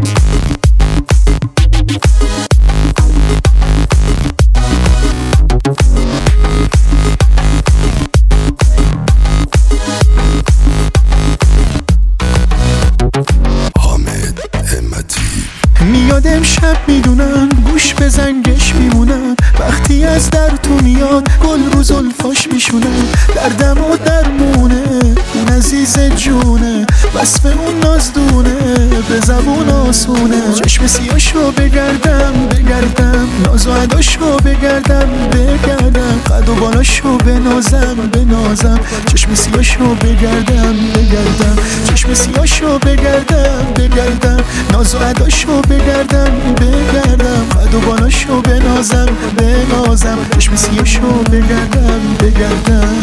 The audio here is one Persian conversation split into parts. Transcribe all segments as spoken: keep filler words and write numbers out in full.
میاد امشب میدونم گوش به زنگش میمونم، وقتی از در تو میاد گل رو زلفاش میشونم. دردم و درمونه اون عزیز جونه، وصف اون نازدونه به زبون آسونه. چشم سیاشو بگردم بگردم، ناز و عداشو بگردم بگردم، قد و بالاشو بنازم بنازم. چشم سیاشو بگردم بگردم، چشم سیاشو بگردم بگردم، ناز و عداشو بگردم بگردم، قد و بالاشو بنازم بنازم. چشم سیاشو بگردم بگردم.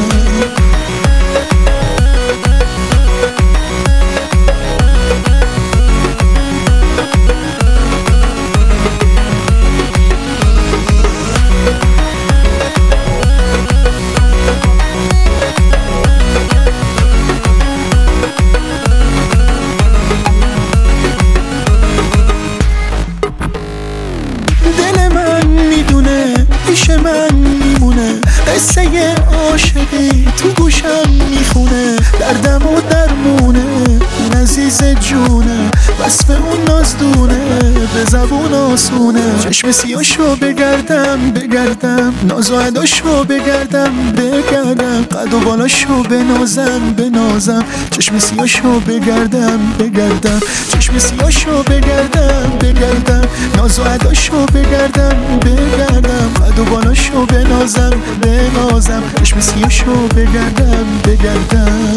پیش من میمونه قصه عاشقی تو گوشم میخونه. دردم و درمونه اون عزیز جونه، وصف اون نازدونه به زبون آسونه. چشم سیاشو بگردم بگردم، ناز و عداشو بگردم بگردم، قد و بالاشو بنازم بنازم. چشم سیاشو بگردم بگردم، چشم سیاشو بگردم بگردم، ناز و عداشو بگردم بگردم، قد و بالاشو بنازم بنازم. چشم سیاشو بگردم بگردم.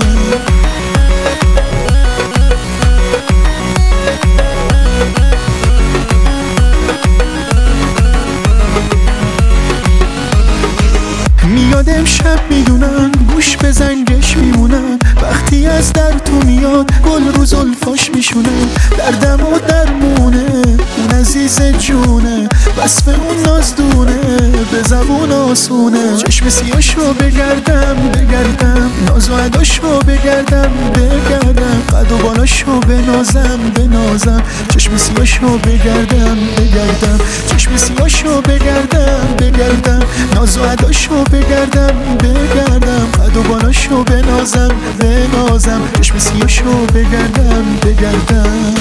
میاد امشب میدونم گوش به زنگش میمونم، وقتی از در تو میاد گل رو زلفاش میشونم. دردم و درمونه اون عزیز جونه، وصف اون نازدونه به زبون آسونه. چشم سیاشو بگردم بگردم، ناز و عداشو بگردم بگردم، قد و بالاشو بنازم بنازم. چشم سیاشو بگردم بگردم، چشم سیاشو بگردم بگردم، ناز و عداشو بگردم بگردم، قد و بالاشو بنازم بنازم. چشم سیاشو بگردم بگردم.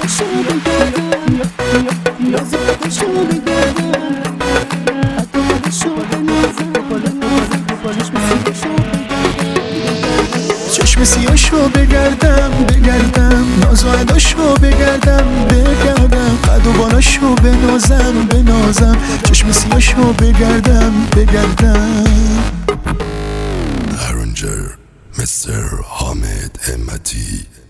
چشم سیاشو بگردم بگردم، ناز و عداشو بگردم بگردم، قد و بالاشو بنازم بنازم. چشم سیاشو بگردم بگردم. Arranger Mister Hamid Hemmati.